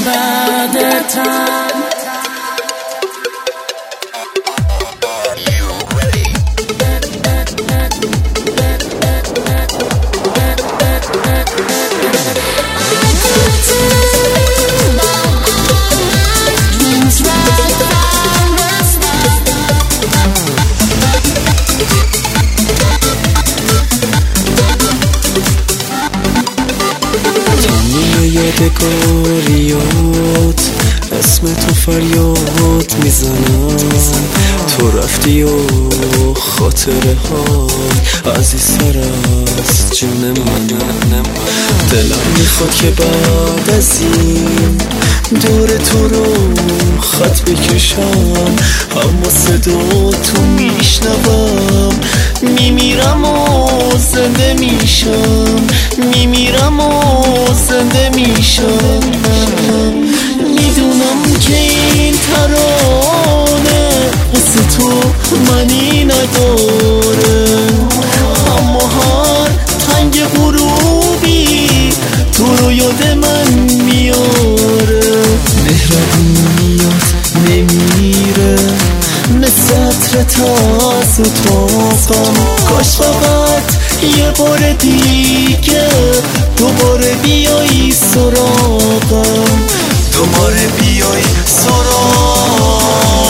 remember the time. یادگاریات اسم تو فریاد میزنم، تو رفتی و خاطره ها عزیزتر از جون من. دلم میخواد که بعد از این دور تو رو خط بکشم، اما صدا تو میشنوم، میمیرم و زنده میشم، میمیرم و زنده میشم. میدونم که این ترانه واسه تو معنی نداره، اما هر تنگ غروبی تو رو یاد من میاره. مهربونیات نمیره مثل عطر تاز و تاقم، کاش فقط یه بار دیگه دوباره بیایی سراغم، دوباره بیایی سراغم.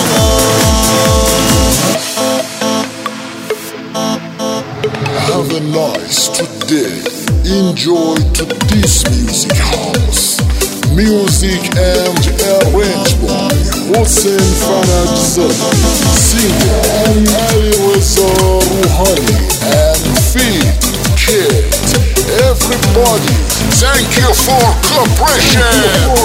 Have a nice today, enjoy to this music house. Music and arranged by Hossein Faraj Zadi, singer and Ali Reza Rouhani and Feed Kid. Everybody, thank you for cooperation.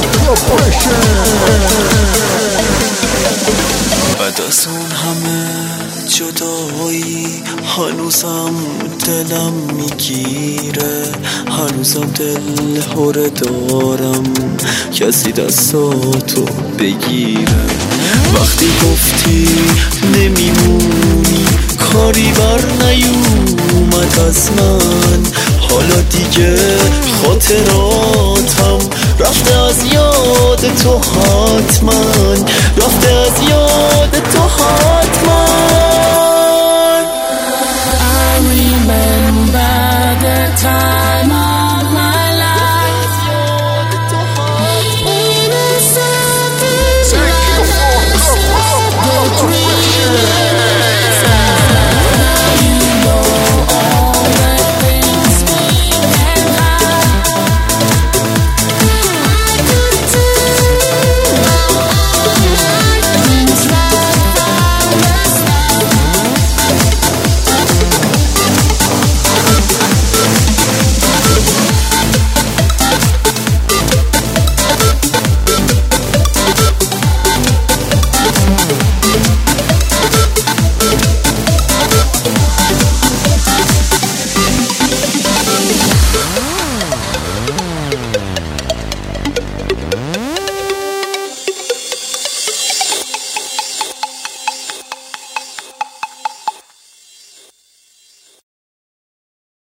بعد از اون همه جدایی هنوزم دلم میگیره، هنوزم دل هره دارم کسی دستاتو بگیره. وقتی گفتی نمیمونی کاری بر نیومد از من، حالا دیگه خاطراتم رفته از یاد تو حتما، رفته از یاد تو حتما. I remember the time.